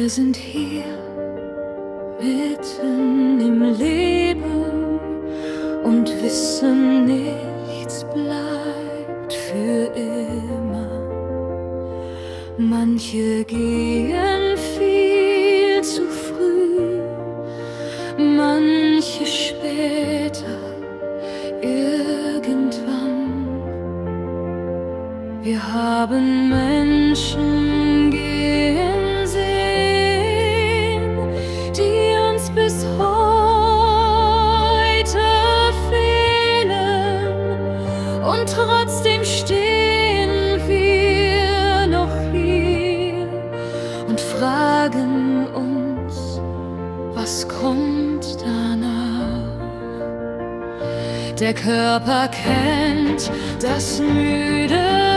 sind hier mitten im Leben und wissen, nichts bleibt für immer. Manche gehen viel zu früh, manche später, irgendwann. Wir haben Menschen gehen sehen, die uns bis heute fehlen, und trotzdem stehen wir noch hier und fragen uns, was kommt danach? Der Körper kennt das müde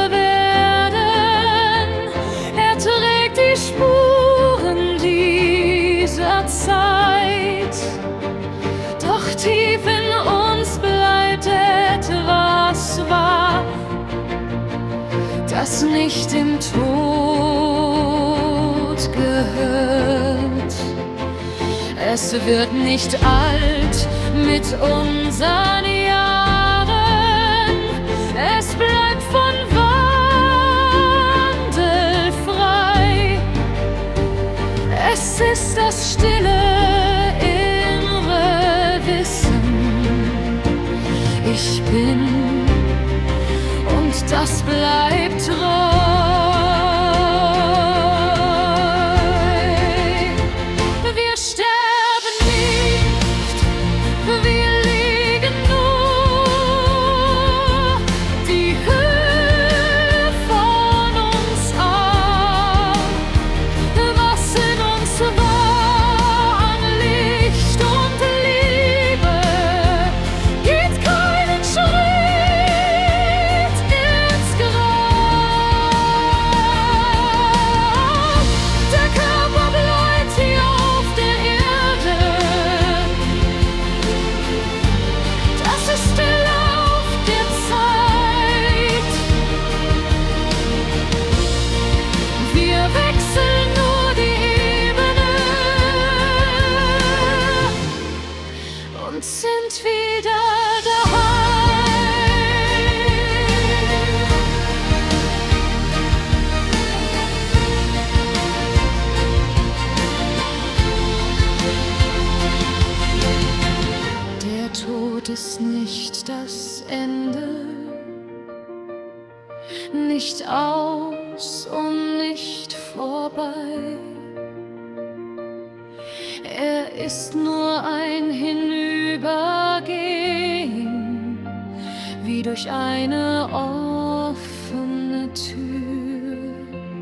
Werden, er trägt die Spuren dieser Zeit. Doch tief in uns bleibt etwas wahr, das nicht dem Tod gehört. Es wird nicht alt mit unseren Jahren, es bleibt von Wandel frei. Es ist das stille innere Wissen, ich bin, und das bleibt treu. Wir sterben nicht, wir legen nur die Höhe von uns ab. Was in uns war an Licht und Liebe, geht keinen Schritt ins Grab. Der Körper bleibt hier auf der Erde, das ist der Lauf der Zeit. Wir wechseln nur die Ebene und sind wieder daheim. Der Tod ist nicht das Ende, nicht aus und nicht vorbei. Er ist nur ein Hinübergehen, wie durch eine offene Tür.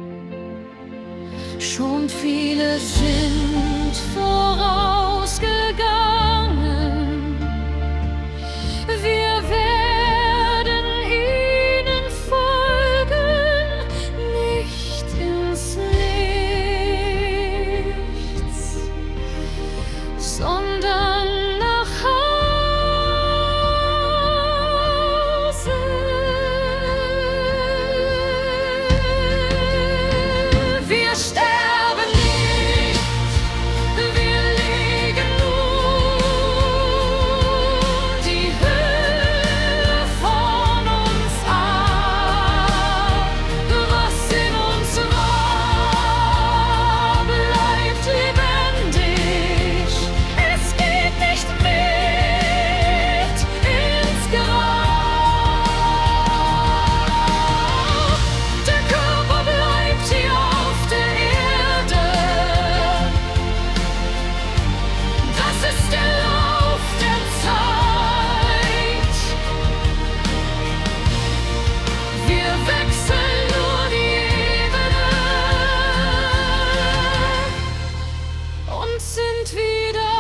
Schon viele sind vorausgegangen, wir werden ihnen folgen, nicht ins Nichts, sondern nach Hause. Wir sterben nicht, wir legen nur die Höhe von uns ab. Was in uns war, bleibt lebendig. Es geht nicht mit ins Grab. Der Körper bleibt hier auf der Erde, das ist der Lauf der Zeit. Wir wechseln nur die Ebene und sind wieder